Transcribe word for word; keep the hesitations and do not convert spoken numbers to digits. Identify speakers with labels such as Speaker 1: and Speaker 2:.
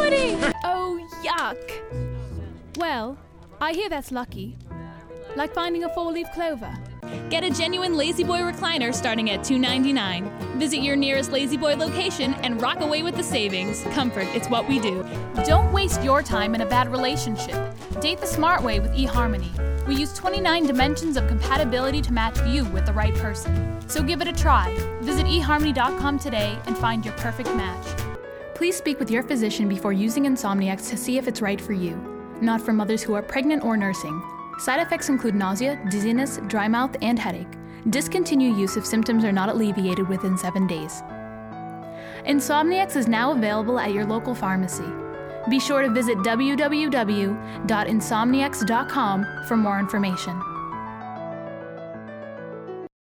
Speaker 1: pudding! Oh, yuck. Well, I hear that's lucky. Like finding a four-leaf clover.
Speaker 2: Get a genuine La-Z-Boy recliner starting at two ninety-nine. Visit your nearest La-Z-Boy location and rock away with the savings. Comfort, it's what we do.
Speaker 1: Don't waste your time in a bad relationship. Date the smart way with eHarmony. We use twenty-nine dimensions of compatibility to match you with the right person. So give it a try. Visit e harmony dot com today and find your perfect match. Please speak with your physician before using Insomniax to see if it's right for you. Not for mothers who are pregnant or nursing. Side effects include nausea, dizziness, dry mouth, and headache. Discontinue use if symptoms are not alleviated within seven days. Insomniax is now available at your local pharmacy. Be sure to visit w w w dot insomniax dot com for more information.